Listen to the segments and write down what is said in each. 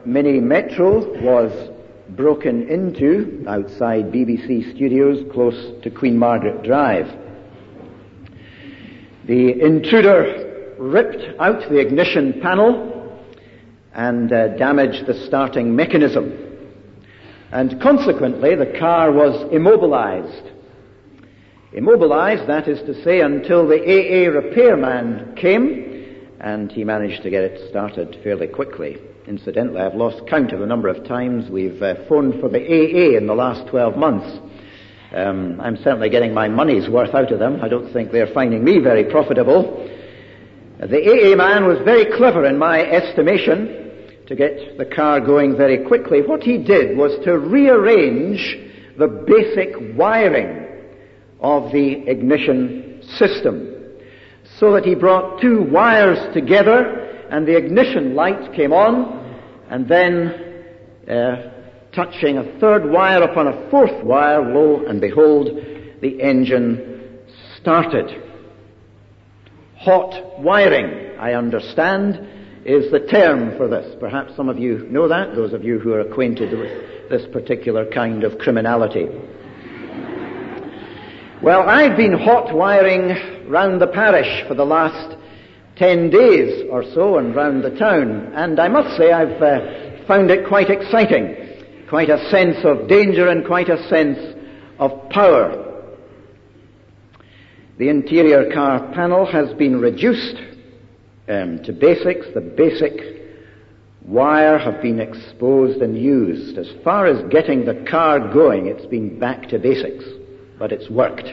mini metro was broken into outside BBC Studios close to Queen Margaret Drive. The intruder ripped out the ignition panel and damaged the starting mechanism. And consequently, the car was immobilized. Immobilized, that is to say, until the AA repairman came, and he managed to get it started fairly quickly. Incidentally, I've lost count of the number of times we've phoned for the AA in the last 12 months. I'm certainly getting my money's worth out of them. I don't think they're finding me very profitable. The AA man was very clever in my estimation to get the car going very quickly. What he did was to rearrange the basic wiring of the ignition system so that he brought two wires together and the ignition light came on, and then touching a third wire upon a fourth wire, lo and behold, the engine started. Hot wiring, I understand, is the term for this. Perhaps some of you know that, those of you who are acquainted with this particular kind of criminality. Well, I've been hot wiring round the parish for the last 10 days or so and round the town, and I must say I've found it quite exciting, quite a sense of danger and quite a sense of power. The interior car panel has been reduced to basics. The basic wire have been exposed and used. As far as getting the car going, it's been back to basics, but it's worked.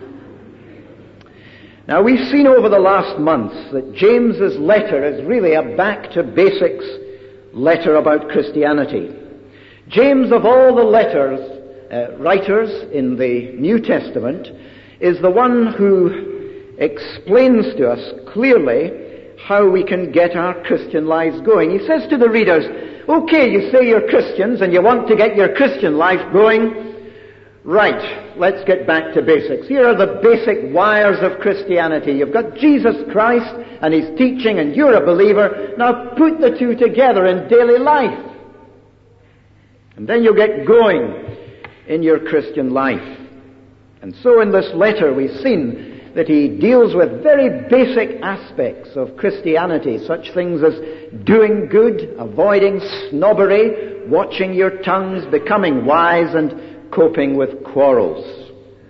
Now, we've seen over the last months that James's letter is really a back-to-basics letter about Christianity. James, of all the writers in the New Testament, is the one who explains to us clearly how we can get our Christian lives going. He says to the readers, okay, you say you're Christians and you want to get your Christian life going. Right, let's get back to basics. Here are the basic wires of Christianity. You've got Jesus Christ and His teaching and you're a believer. Now put the two together in daily life. And then you'll get going in your Christian life. And so in this letter we've seen that he deals with very basic aspects of Christianity, such things as doing good, avoiding snobbery, watching your tongues, becoming wise, and coping with quarrels.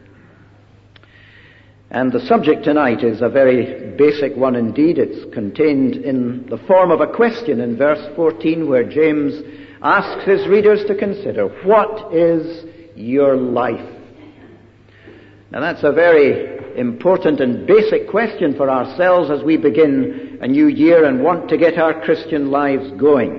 And the subject tonight is a very basic one indeed. It's contained in the form of a question in verse 14, where James asks his readers to consider, what is your life? Now that's a very important and basic question for ourselves as we begin a new year and want to get our Christian lives going.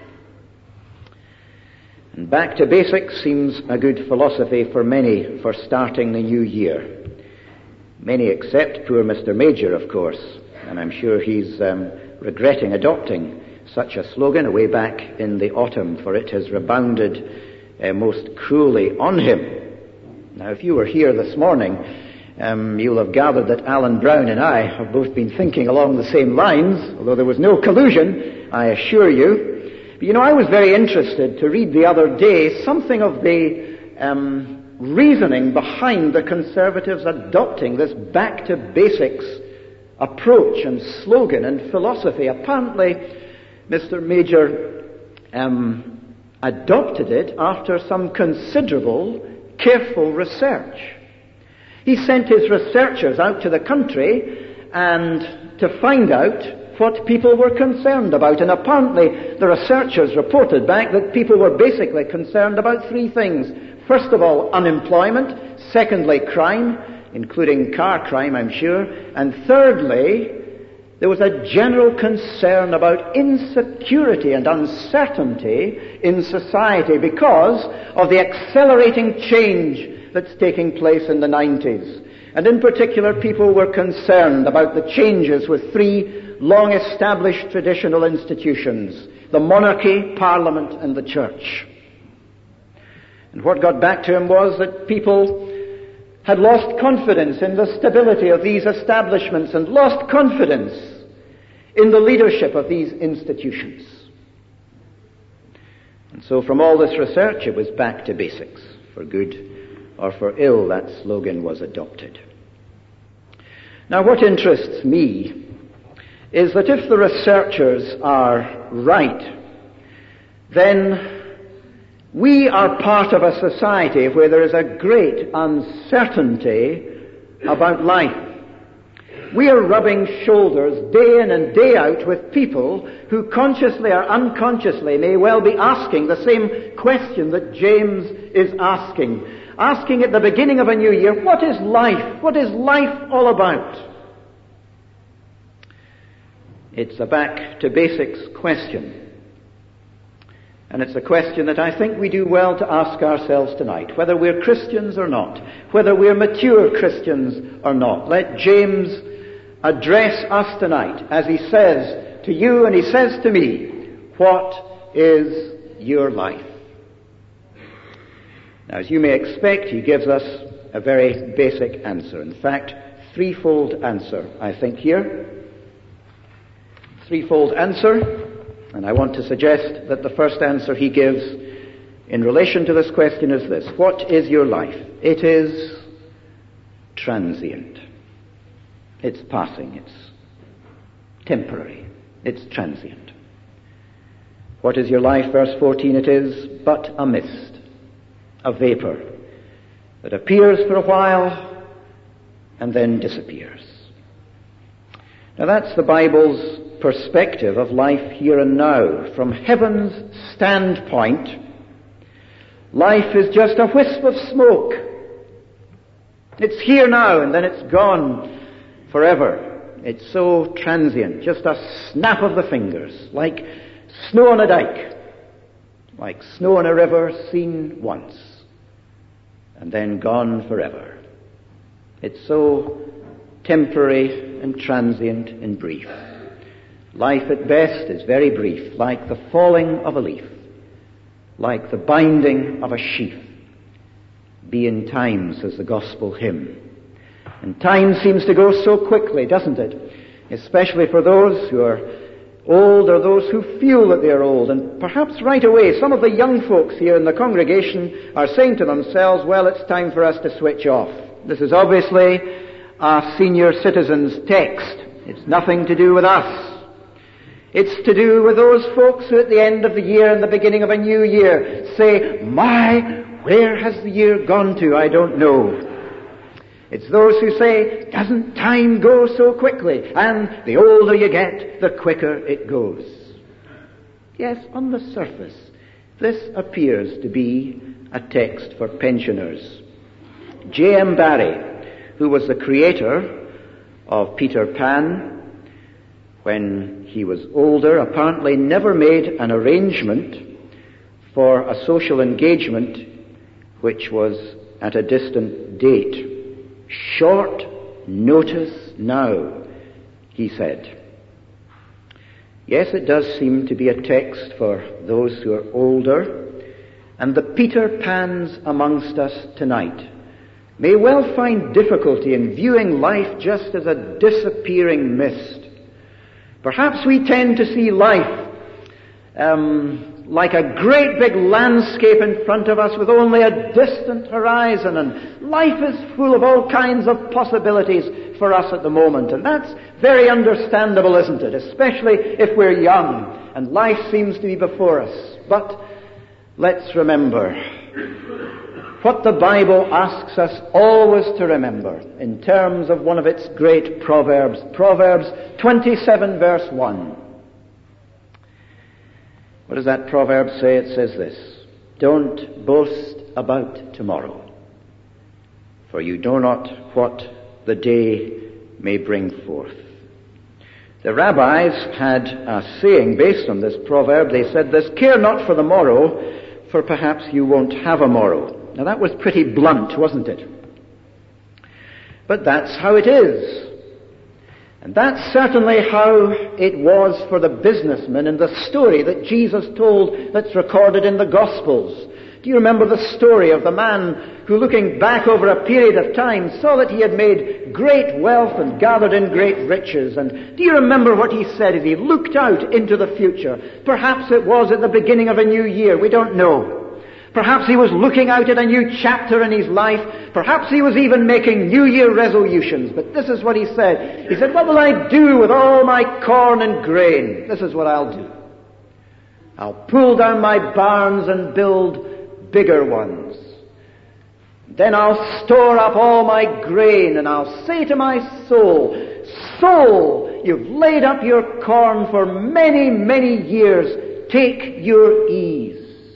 And back to basics seems a good philosophy for many for starting the new year. Many except poor Mr. Major, of course, and I'm sure he's regretting adopting such a slogan away back in the autumn, for it has rebounded most cruelly on him. Now, if you were here this morning, you'll have gathered that Alan Brown and I have both been thinking along the same lines, although there was no collusion, I assure you. But, you know, I was very interested to read the other day something of the reasoning behind the Conservatives adopting this back-to-basics approach and slogan and philosophy. Apparently, Mr. Major adopted it after some considerable, careful research. He sent his researchers out to the country and to find out what people were concerned about. And apparently the researchers reported back that people were basically concerned about three things. First of all, unemployment. Secondly, crime, including car crime, I'm sure. And thirdly, there was a general concern about insecurity and uncertainty in society because of the accelerating change that's taking place in the 90s. And in particular, people were concerned about the changes with three long-established traditional institutions: the monarchy, Parliament, and the Church. And what got back to him was that people had lost confidence in the stability of these establishments and lost confidence in the leadership of these institutions. And so from all this research, it was back to basics. For good or for ill, that slogan was adopted. Now, what interests me is that if the researchers are right, then we are part of a society where there is a great uncertainty about life. We are rubbing shoulders day in and day out with people who consciously or unconsciously may well be asking the same question that James is asking at the beginning of a new year: what is life? What is life all about? It's a back to basics question. And it's a question that I think we do well to ask ourselves tonight, whether we're Christians or not, whether we're mature Christians or not. Let James address us tonight as he says to you and he says to me, what is your life? Now, as you may expect, he gives us a very basic answer. In fact, threefold answer, I think, here. Threefold answer. And I want to suggest that the first answer he gives in relation to this question is this: what is your life? It is transient. It's passing. It's temporary. It's transient. What is your life? Verse 14, it is but a mist, a vapor that appears for a while and then disappears. Now that's the Bible's perspective of life here and now. From heaven's standpoint, life is just a wisp of smoke. It's here now and then it's gone forever. It's so transient, just a snap of the fingers, like snow on a dike, like snow on a river seen once and then gone forever. It's so temporary and transient and brief. Life at best is very brief, like the falling of a leaf, like the binding of a sheaf. Be in time, says the gospel hymn. And time seems to go so quickly, doesn't it? Especially for those who are old or those who feel that they're old. And perhaps right away, some of the young folks here in the congregation are saying to themselves, well, it's time for us to switch off. This is obviously a senior citizens text. It's nothing to do with us. It's to do with those folks who at the end of the year and the beginning of a new year say, my, where has the year gone to? I don't know. It's those who say, doesn't time go so quickly? And the older you get, the quicker it goes. Yes, on the surface, this appears to be a text for pensioners. J.M. Barrie, who was the creator of Peter Pan, when he was older, apparently never made an arrangement for a social engagement which was at a distant date. Short notice now, he said. Yes, it does seem to be a text for those who are older, and the Peter Pans amongst us tonight may well find difficulty in viewing life just as a disappearing mist. Perhaps we tend to see life like a great big landscape in front of us with only a distant horizon, and life is full of all kinds of possibilities for us at the moment. And that's very understandable, isn't it? Especially if we're young and life seems to be before us. But let's remember what the Bible asks us always to remember in terms of one of its great proverbs, Proverbs 27 verse 1. What does that proverb say? It says this: don't boast about tomorrow, for you know not what the day may bring forth. The rabbis had a saying based on this proverb. They said this: care not for the morrow, for perhaps you won't have a morrow. Now that was pretty blunt, wasn't it? But that's how it is. And that's certainly how it was for the businessman in the story that Jesus told that's recorded in the Gospels. Do you remember the story of the man who looking back over a period of time saw that he had made great wealth and gathered in great riches. And do you remember what he said as he looked out into the future? Perhaps it was at the beginning of a new year. We don't know. Perhaps he was looking out at a new chapter in his life. Perhaps he was even making New Year resolutions. But this is what he said. He said, what will I do with all my corn and grain? This is what I'll do. I'll pull down my barns and build bigger ones. Then I'll store up all my grain, and I'll say to my soul, soul, you've laid up your corn for many, many years. Take your ease.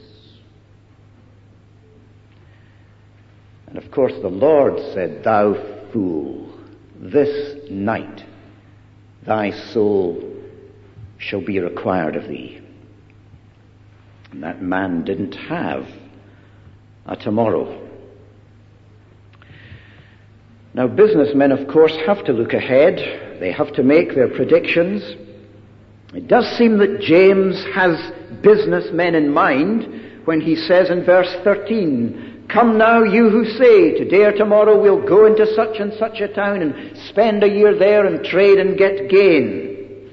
And of course the Lord said, thou fool, this night thy soul shall be required of thee. And that man didn't have a tomorrow. Now businessmen, of course, have to look ahead. They have to make their predictions. It does seem that James has businessmen in mind when he says in verse 13, come now, you who say, today or tomorrow we'll go into such and such a town and spend a year there and trade and get gain.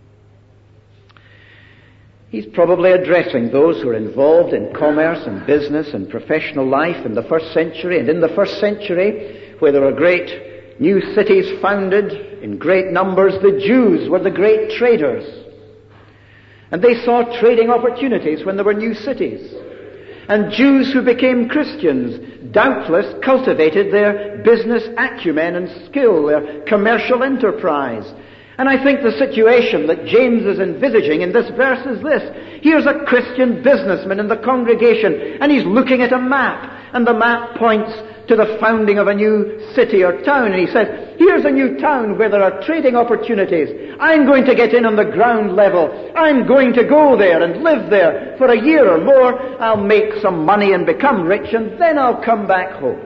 He's probably addressing those who are involved in commerce and business and professional life in the first century. And in the first century, where there were great new cities founded in great numbers, the Jews were the great traders. And they saw trading opportunities when there were new cities. And Jews who became Christians doubtless cultivated their business acumen and skill, their commercial enterprise. And I think the situation that James is envisaging in this verse is this. Here's a Christian businessman in the congregation, and he's looking at a map, and the map points to the founding of a new city or town, and he says, here's a new town where there are trading opportunities. I'm going to get in on the ground level. I'm going to go there and live there for a year or more. I'll make some money and become rich, and then I'll come back home.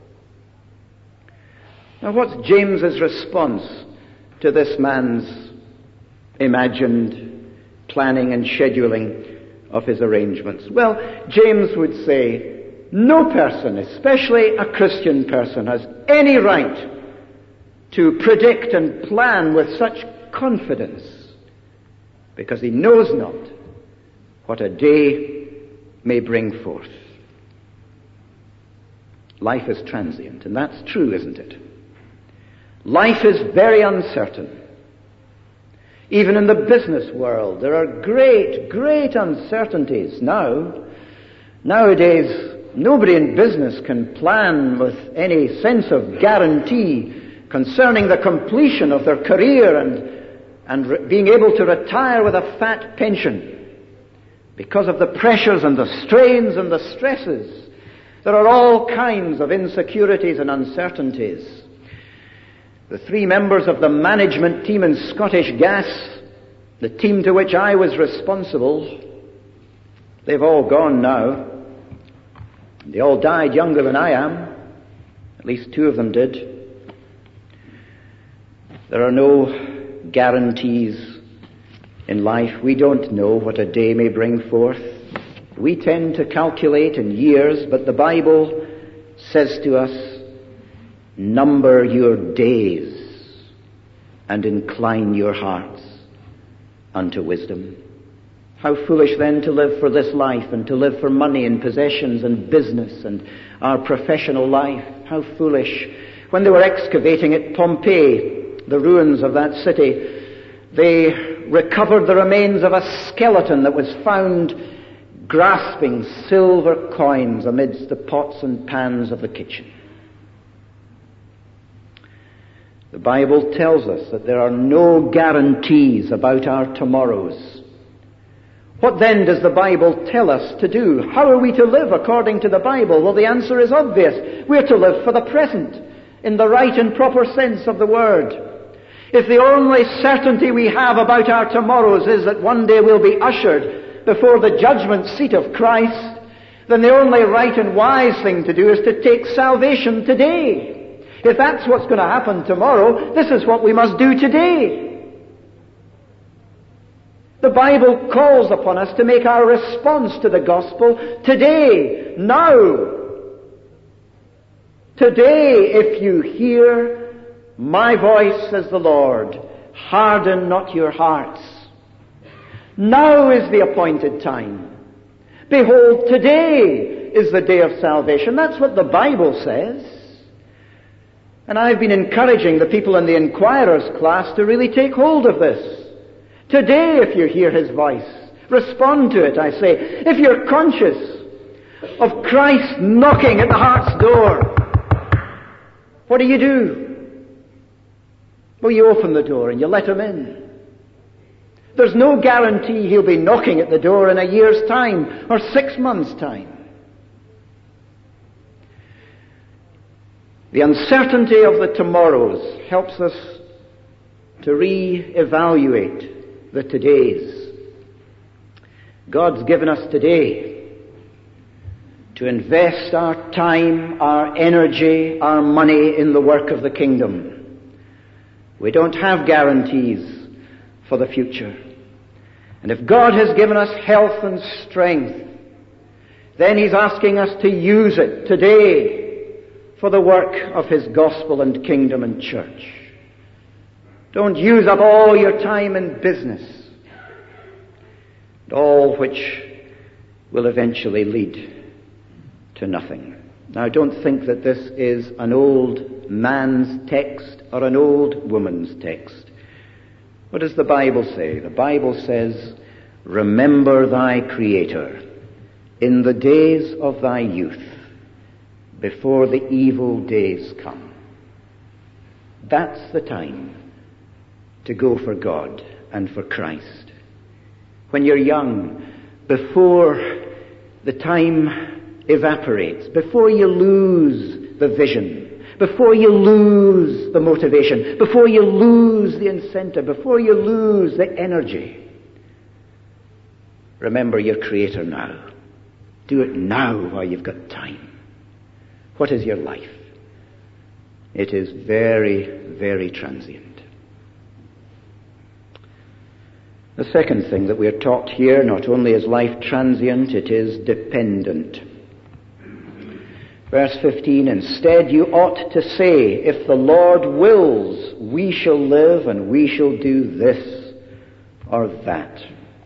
Now what's James's response to this man's imagined planning and scheduling of his arrangements? Well, James would say, no person, especially a Christian person, has any right to predict and plan with such confidence, because he knows not what a day may bring forth. Life is transient, and that's true, isn't it? Life is very uncertain. Even in the business world, there are great, great uncertainties now. Nowadays, nobody in business can plan with any sense of guarantee concerning the completion of their career and being able to retire with a fat pension. Because of the pressures and the strains and the stresses, there are all kinds of insecurities and uncertainties. The three members of the management team in Scottish Gas, the team to which I was responsible, they've all gone now. They all died younger than I am. At least two of them did. There are no guarantees in life. We don't know what a day may bring forth. We tend to calculate in years, but the Bible says to us, number your days and incline your hearts unto wisdom. How foolish then to live for this life and to live for money and possessions and business and our professional life. How foolish. When they were excavating at Pompeii, the ruins of that city, they recovered the remains of a skeleton that was found grasping silver coins amidst the pots and pans of the kitchen. The Bible tells us that there are no guarantees about our tomorrows. What then does the Bible tell us to do? How are we to live according to the Bible? Well, the answer is obvious. We're to live for the present, in the right and proper sense of the word. If the only certainty we have about our tomorrows is that one day we'll be ushered before the judgment seat of Christ, then the only right and wise thing to do is to take salvation today. If that's what's going to happen tomorrow, this is what we must do today. The Bible calls upon us to make our response to the gospel today, now. Today, if you hear my voice, says the Lord, harden not your hearts. Now is the appointed time. Behold, today is the day of salvation. That's what the Bible says. And I've been encouraging the people in the Inquirer's class to really take hold of this. Today, if you hear his voice, respond to it, I say. If you're conscious of Christ knocking at the heart's door, what do? Well, you open the door and you let him in. There's no guarantee he'll be knocking at the door in a year's time or 6 months' time. The uncertainty of the tomorrows helps us to re-evaluate the todays. God's given us today to invest our time, our energy, our money in the work of the kingdom. We don't have guarantees for the future. And if God has given us health and strength, then He's asking us to use it today for the work of His gospel and kingdom and church. Don't use up all your time in business, all which will eventually lead to nothing. Now, don't think that this is an old man's text or an old woman's text. What does the Bible say? The Bible says, remember thy Creator in the days of thy youth, before the evil days come. That's the time to go for God and for Christ. When you're young, before the time evaporates, before you lose the vision, before you lose the motivation, before you lose the incentive, before you lose the energy, remember your Creator now. Do it now while you've got time. What is your life? It is very, very transient. The second thing that we are taught here, not only is life transient, it is dependent. Verse 15, instead you ought to say, if the Lord wills, we shall live and we shall do this or that.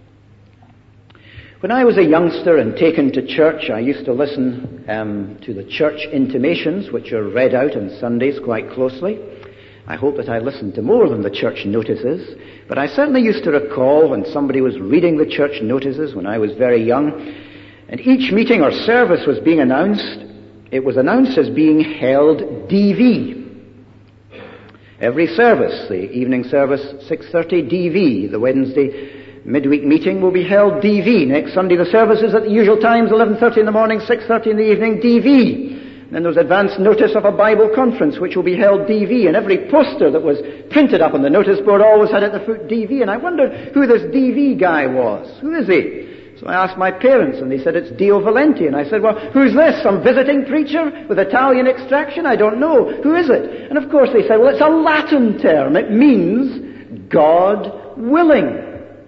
When I was a youngster and taken to church, I used to listen to the church intimations, which are read out on Sundays quite closely. I hope that I listened to more than the church notices, but I certainly used to recall when somebody was reading the church notices when I was very young, and each meeting or service was being announced. It was announced as being held DV. Every service, the evening service 6:30 DV, the Wednesday midweek meeting will be held DV. Next Sunday the service is at the usual times, 11:30 in the morning, 6:30 in the evening, DV. Then there's advance notice of a Bible conference which will be held DV, and every poster that was printed up on the notice board always had at the foot DV, and I wondered who this DV guy was. Who is he? So I asked my parents, and they said it's Dio Valenti, and I said, well, who's this? Some visiting preacher with Italian extraction? I don't know. Who is it? And of course they said, well, it's a Latin term. It means God willing.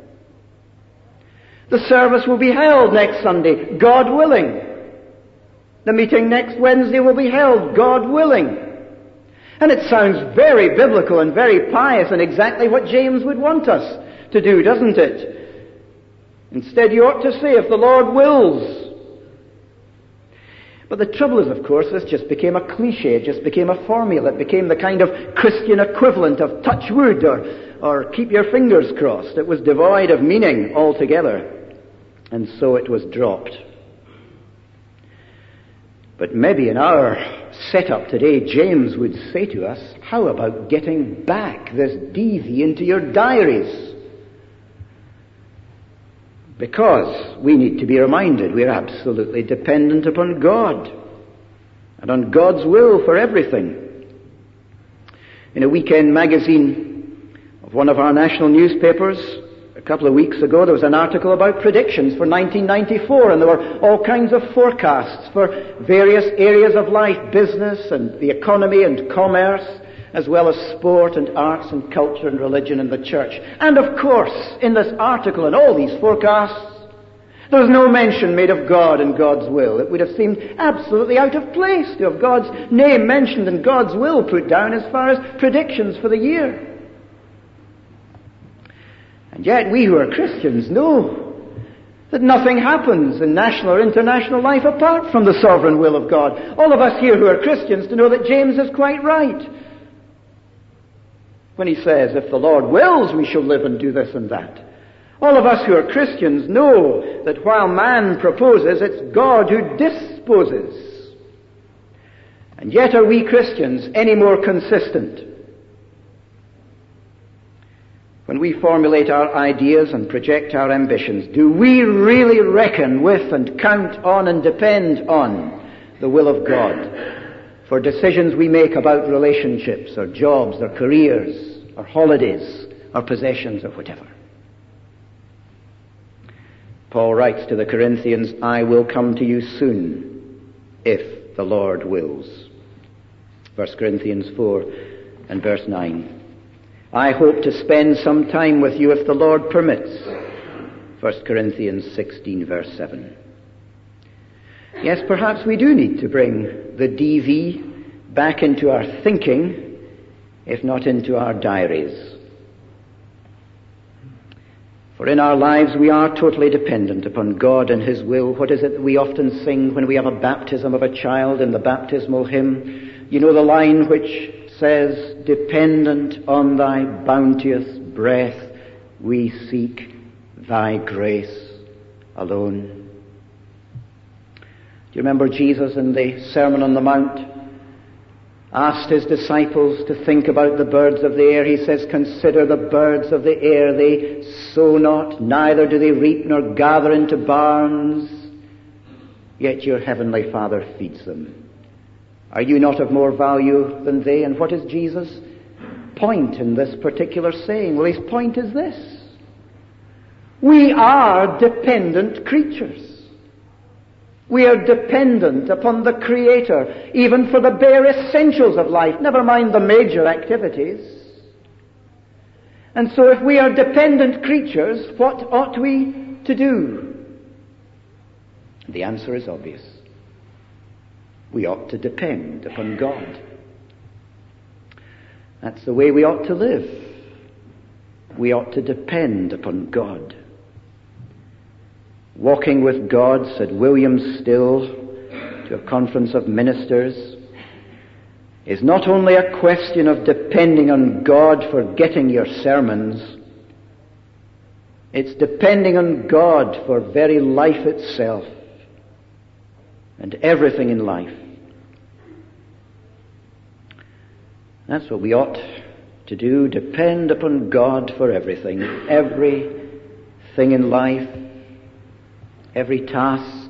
The service will be held next Sunday, God willing. The meeting next Wednesday will be held, God willing. And it sounds very biblical and very pious and exactly what James would want us to do, doesn't it? Instead, you ought to say, if the Lord wills. But the trouble is, of course, this just became a cliche, it just became a formula, it became the kind of Christian equivalent of touch wood or keep your fingers crossed. It was devoid of meaning altogether. And so it was dropped. But maybe in our setup today, James would say to us, how about getting back this DV into your diaries? Because we need to be reminded we're absolutely dependent upon God and on God's will for everything. In a weekend magazine of one of our national newspapers, a couple of weeks ago, there was an article about predictions for 1994, and there were all kinds of forecasts for various areas of life, business and the economy and commerce, as well as sport and arts and culture and religion and the church. And of course, in this article and all these forecasts, There's no mention made of God and God's will. It would have seemed absolutely out of place to have God's name mentioned and God's will put down as far as predictions for the year. And yet we who are Christians know that nothing happens in national or international life apart from the sovereign will of God. All of us here who are Christians to know that James is quite right when he says, if the Lord wills, we shall live and do this and that. All of us who are Christians know that while man proposes, it's God who disposes. And yet are we Christians any more consistent? When we formulate our ideas and project our ambitions, do we really reckon with and count on and depend on the will of God for decisions we make about relationships or jobs or careers or holidays or possessions or whatever? Paul writes to the Corinthians, I will come to you soon, if the Lord wills. 1 Corinthians 4 and verse 9. I hope to spend some time with you if the Lord permits. 1 Corinthians 16 verse 7. Yes, perhaps we do need to bring the DV back into our thinking, if not into our diaries. For in our lives we are totally dependent upon God and His will. What is it that we often sing when we have a baptism of a child in the baptismal hymn? You know the line which says, dependent on thy bounteous breath, we seek thy grace alone. Do you remember Jesus in the Sermon on the Mount asked his disciples to think about the birds of the air? He says, consider the birds of the air, they sow not, neither do they reap nor gather into barns, yet your heavenly Father feeds them. Are you not of more value than they? And what is Jesus' point in this particular saying? Well, his point is this. We are dependent creatures. We are dependent upon the Creator, even for the bare essentials of life, never mind the major activities. And so if we are dependent creatures, what ought we to do? The answer is obvious. We ought to depend upon God. That's the way we ought to live. We ought to depend upon God. Walking with God, said William Still to a conference of ministers, is not only a question of depending on God for getting your sermons, it's depending on God for very life itself and everything in life. That's what we ought to do, depend upon God for everything. Everything in life, every task,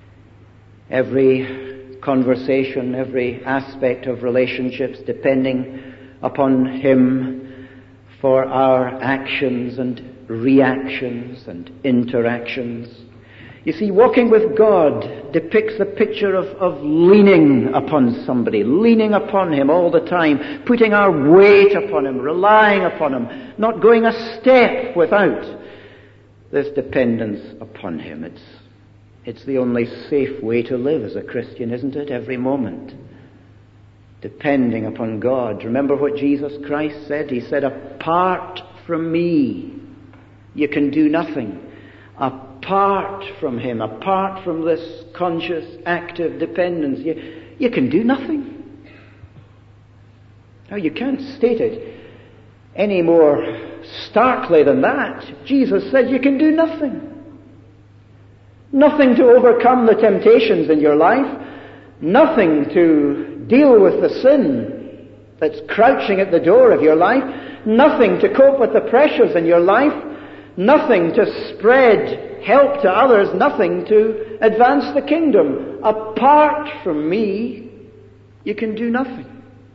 every conversation, every aspect of relationships, depending upon Him for our actions and reactions and interactions. You see, walking with God depicts the picture of leaning upon somebody, leaning upon Him all the time, putting our weight upon Him, relying upon Him, not going a step without this dependence upon Him. It's the only safe way to live as a Christian, isn't it? Every moment. Depending upon God. Remember what Jesus Christ said? He said, apart from me, you can do nothing. Apart from Him, apart from this conscious, active dependence, you can do nothing. Now, you can't state it any more starkly than that. Jesus said you can do nothing. Nothing to overcome the temptations in your life. Nothing to deal with the sin that's crouching at the door of your life. Nothing to cope with the pressures in your life. Nothing to spread help to others. Nothing to advance the kingdom. Apart from me, you can do nothing.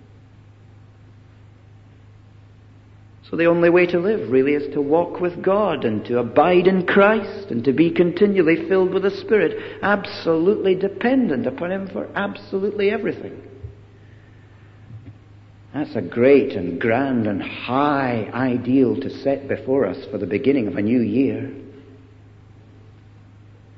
So the only way to live really is to walk with God and to abide in Christ and to be continually filled with the Spirit, absolutely dependent upon Him for absolutely everything. That's a great and grand and high ideal to set before us for the beginning of a new year.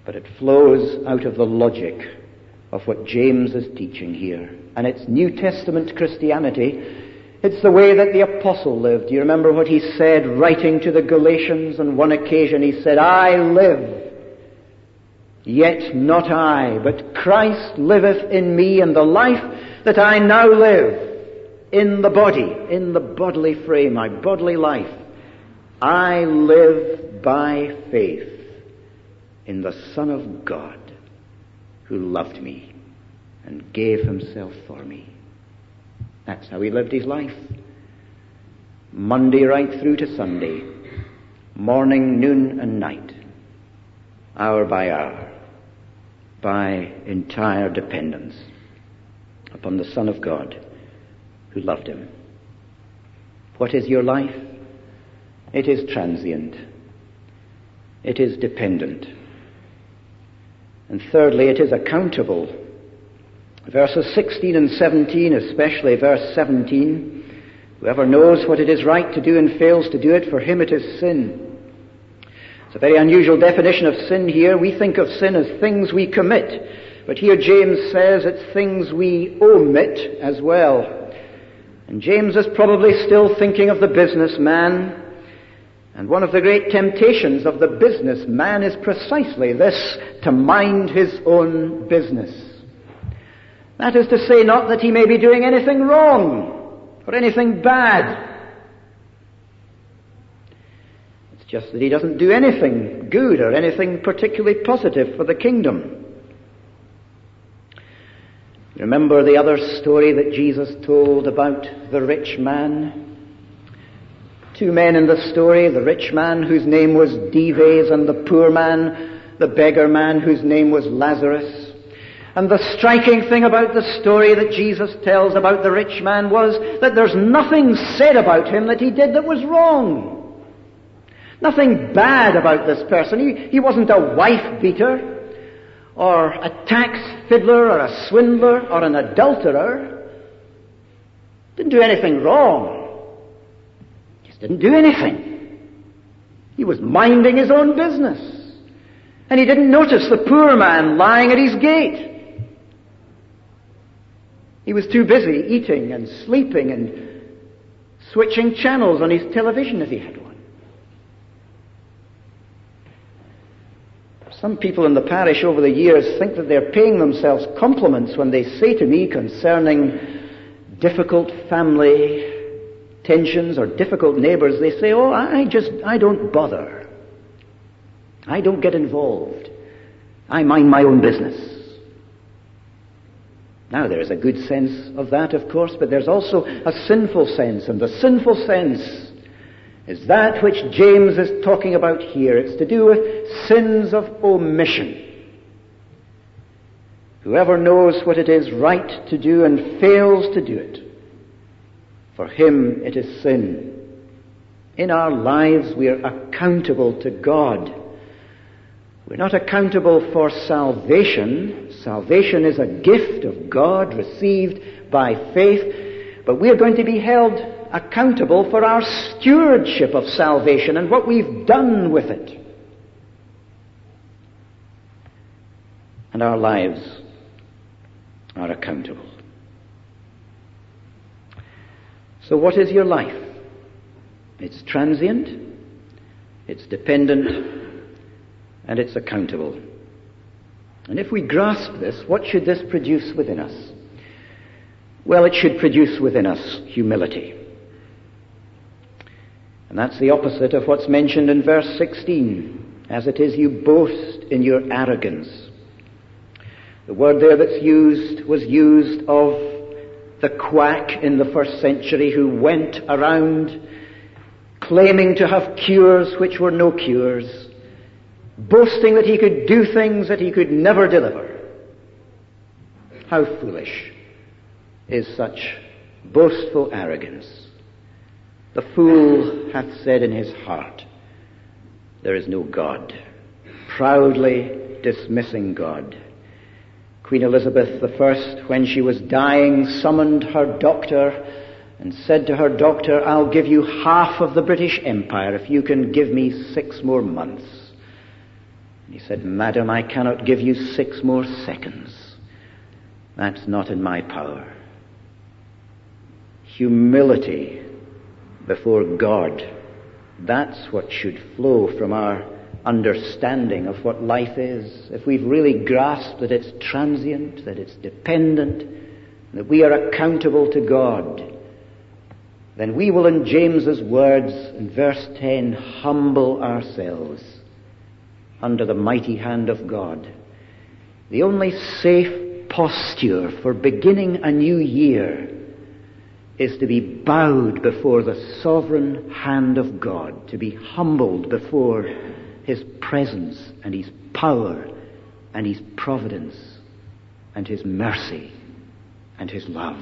but it flows out of the logic of what James is teaching here. And it's New Testament Christianity. It's the way that the apostle lived. Do you remember what he said, writing to the Galatians on one occasion? He said, I live, yet not I, but Christ liveth in me, and the life that I now live in the body, in the bodily frame, my bodily life, I live by faith in the Son of God, who loved me and gave himself for me. That's how he lived his life. Monday right through to Sunday, morning, noon, and night, hour by hour, by entire dependence upon the Son of God who loved him. What is your life? It is transient. It is dependent. And thirdly, it is accountable. Verses 16 and 17, especially verse 17, whoever knows what it is right to do and fails to do it, for him it is sin. It's a very unusual definition of sin here. We think of sin as things we commit, but here James says it's things we omit as well. And James is probably still thinking of the businessman. And one of the great temptations of the businessman is precisely this, to mind his own business. That is to say, not that he may be doing anything wrong or anything bad. It's just that he doesn't do anything good or anything particularly positive for the kingdom. Remember the other story that Jesus told about the rich man? Two men in the story, the rich man whose name was Dives, and the poor man, the beggar man whose name was Lazarus. And the striking thing about the story that Jesus tells about the rich man was that there's nothing said about him that he did that was wrong. Nothing bad about this person. He wasn't a wife beater, or a tax fiddler, or a swindler, or an adulterer. Didn't do anything wrong. Just didn't do anything. He was minding his own business. And he didn't notice the poor man lying at his gate. He was too busy eating and sleeping and switching channels on his television if he had one. Some people in the parish over the years think that they're paying themselves compliments when they say to me concerning difficult family tensions or difficult neighbors, they say, oh, I don't bother. I don't get involved. I mind my own business. Now, there is a good sense of that, of course, but there's also a sinful sense, and the sinful sense is that which James is talking about here. It's to do with sins of omission. Whoever knows what it is right to do and fails to do it, for him it is sin. In our lives we are accountable to God. We're not accountable for salvation. Salvation is a gift of God received by faith, but we're going to be held accountable for our stewardship of salvation and what we've done with it. And our lives are accountable. So what is your life? It's transient, it's dependent, and it's accountable. And if we grasp this, what should this produce within us? Well, it should produce within us humility. And that's the opposite of what's mentioned in verse 16. As it is, you boast in your arrogance. The word there that's used was used of the quack in the first century who went around claiming to have cures which were no cures, boasting that he could do things that he could never deliver. How foolish is such boastful arrogance. The fool hath said in his heart, there is no God, proudly dismissing God. Queen Elizabeth I, when she was dying, summoned her doctor and said to her doctor, I'll give you half of the British Empire if you can give me 6 more months. He said, "Madam, I cannot give you 6 more seconds. That's not in my power." Humility before God, that's what should flow from our understanding of what life is. If we've really grasped that it's transient, that it's dependent, that we are accountable to God, then we will, in James's words in verse 10, humble ourselves under the mighty hand of God. The only safe posture for beginning a new year is to be bowed before the sovereign hand of God, to be humbled before His presence and His power and His providence and His mercy and His love.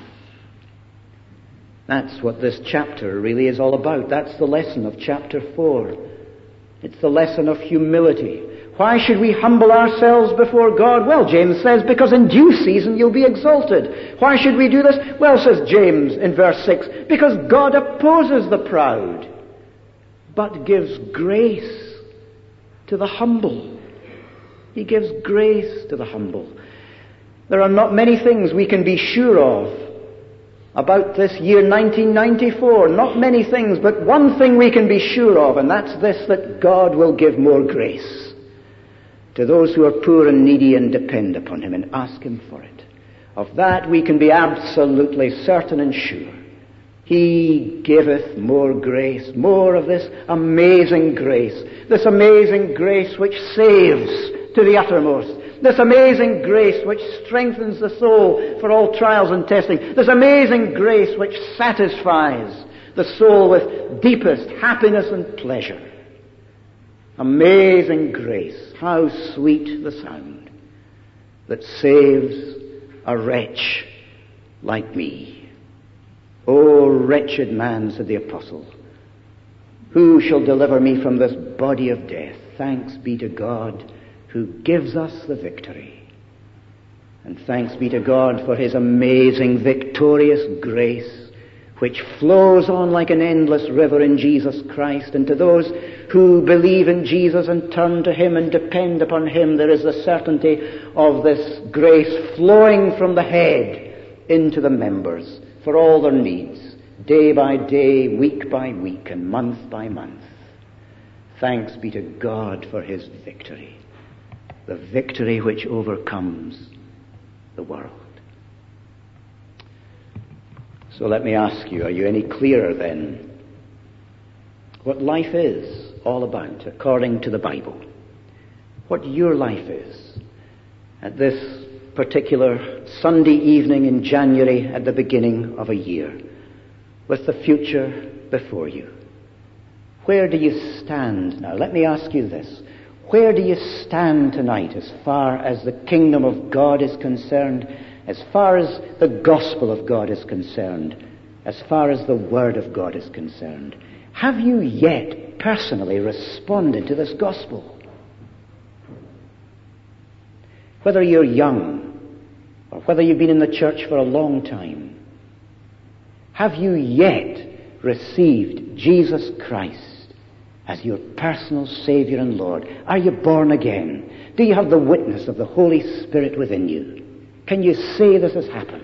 That's what this chapter really is all about. That's the lesson of chapter 4. It's the lesson of humility. Why should we humble ourselves before God? Well, James says, because in due season you'll be exalted. Why should we do this? Well, says James in verse 6, because God opposes the proud, but gives grace to the humble. He gives grace to the humble. There are not many things we can be sure of about this year 1994. Not many things, but one thing we can be sure of, and that's this, that God will give more grace to those who are poor and needy and depend upon Him and ask Him for it. Of that we can be absolutely certain and sure. He giveth more grace, more of this amazing grace which saves to the uttermost, this amazing grace which strengthens the soul for all trials and testing, this amazing grace which satisfies the soul with deepest happiness and pleasure. Amazing grace, how sweet the sound that saves a wretch like me. O wretched man, said the apostle, who shall deliver me from this body of death? Thanks be to God who gives us the victory. And thanks be to God for His amazing victorious grace, which flows on like an endless river in Jesus Christ. And to those who believe in Jesus and turn to Him and depend upon Him, there is the certainty of this grace flowing from the head into the members for all their needs, day by day, week by week, and month by month. Thanks be to God for His victory, the victory which overcomes the world. So let me ask you, are you any clearer then what life is all about according to the Bible? What your life is at this particular Sunday evening in January at the beginning of a year, with the future before you. Where do you stand now? Let me ask you this. Where do you stand tonight as far as the kingdom of God is concerned, as far as the gospel of God is concerned, as far as the word of God is concerned? Have you yet personally responded to this gospel? Whether you're young or whether you've been in the church for a long time, have you yet received Jesus Christ as your personal Savior and Lord? Are you born again? Do you have the witness of the Holy Spirit within you? Can you say this has happened?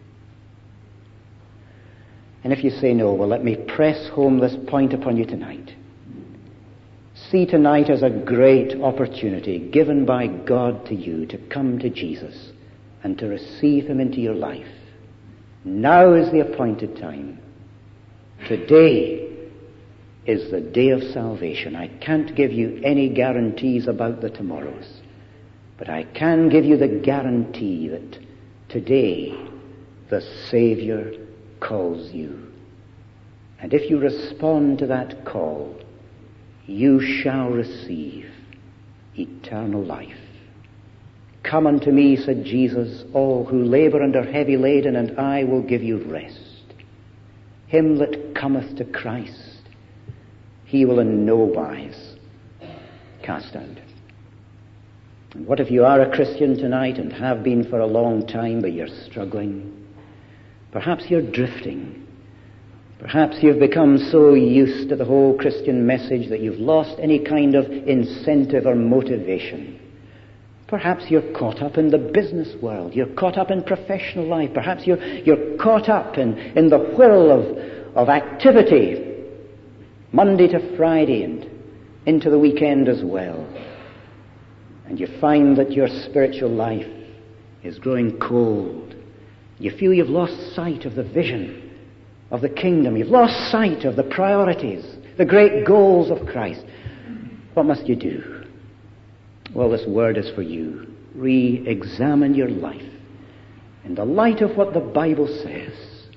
And if you say no, well, let me press home this point upon you tonight. See tonight as a great opportunity given by God to you to come to Jesus and to receive Him into your life. Now is the appointed time. Today is the day of salvation. I can't give you any guarantees about the tomorrows, but I can give you the guarantee that today the Savior calls you. And if you respond to that call, you shall receive eternal life. Come unto me, said Jesus, all who labor and are heavy laden, and I will give you rest. Him that cometh to Christ, He will in no wise cast out. And what if you are a Christian tonight and have been for a long time, but you're struggling? Perhaps you're drifting. Perhaps you've become so used to the whole Christian message that you've lost any kind of incentive or motivation. Perhaps you're caught up in the business world. You're caught up in professional life. Perhaps you're caught up in the whirl of activity, Monday to Friday and into the weekend as well. And you find that your spiritual life is growing cold. You feel you've lost sight of the vision of the kingdom. You've lost sight of the priorities, the great goals of Christ. What must you do? Well, this word is for you. Re-examine your life in the light of what the Bible says.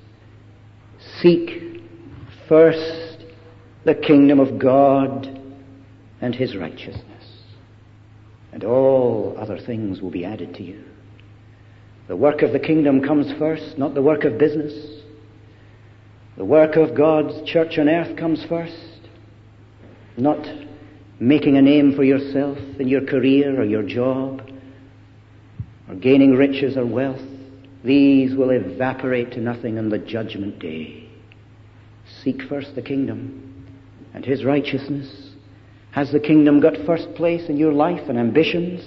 Seek first the kingdom of God and his righteousness, and all other things will be added to you. The work of the kingdom comes first, not the work of business. The work of God's church on earth comes first, not making a name for yourself in your career or your job, or gaining riches or wealth. These will evaporate to nothing on the judgment day. Seek first the kingdom and his righteousness. Has the kingdom got first place in your life and ambitions?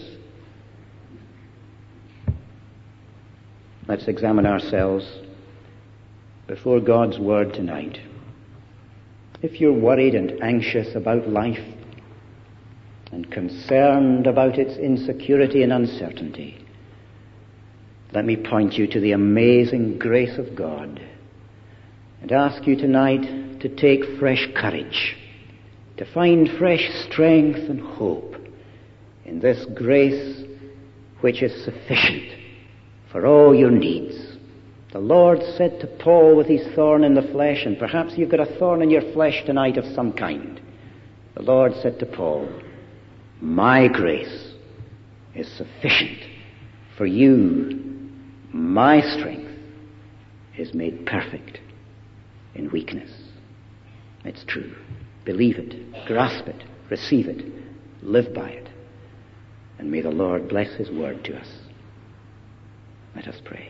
Let's examine ourselves before God's word tonight. If you're worried and anxious about life and concerned about its insecurity and uncertainty, let me point you to the amazing grace of God and ask you tonight to take fresh courage, to find fresh strength and hope in this grace which is sufficient for all your needs. The Lord said to Paul with his thorn in the flesh, and perhaps you've got a thorn in your flesh tonight of some kind. The Lord said to Paul, my grace is sufficient for you. My strength is made perfect in weakness. It's true. Believe it, grasp it, receive it, live by it. And may the Lord bless his word to us. Let us pray.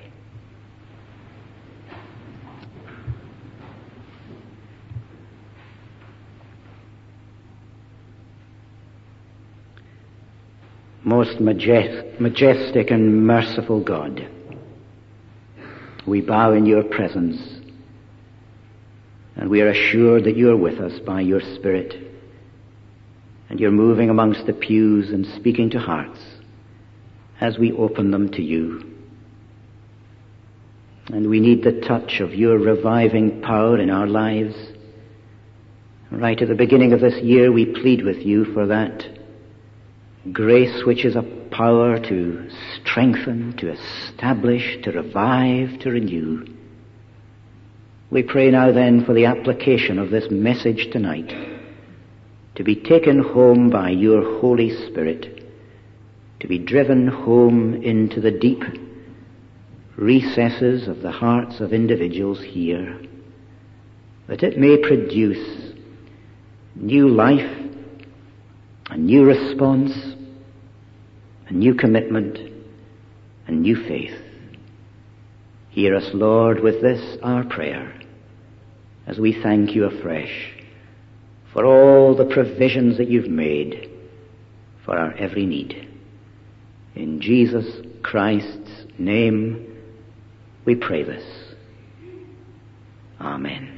Most majestic and merciful God, we bow in your presence, and we are assured that you are with us by your Spirit, and you're moving amongst the pews and speaking to hearts as we open them to you. And we need the touch of your reviving power in our lives. Right at the beginning of this year, we plead with you for that grace which is a power to strengthen, to establish, to revive, to renew. We pray now then for the application of this message tonight to be taken home by your Holy Spirit, to be driven home into the deep recesses of the hearts of individuals here, that it may produce new life, a new response, a new commitment, a new faith. Hear us, Lord, with this our prayer, as we thank you afresh for all the provisions that you've made for our every need. In Jesus Christ's name we pray this. Amen.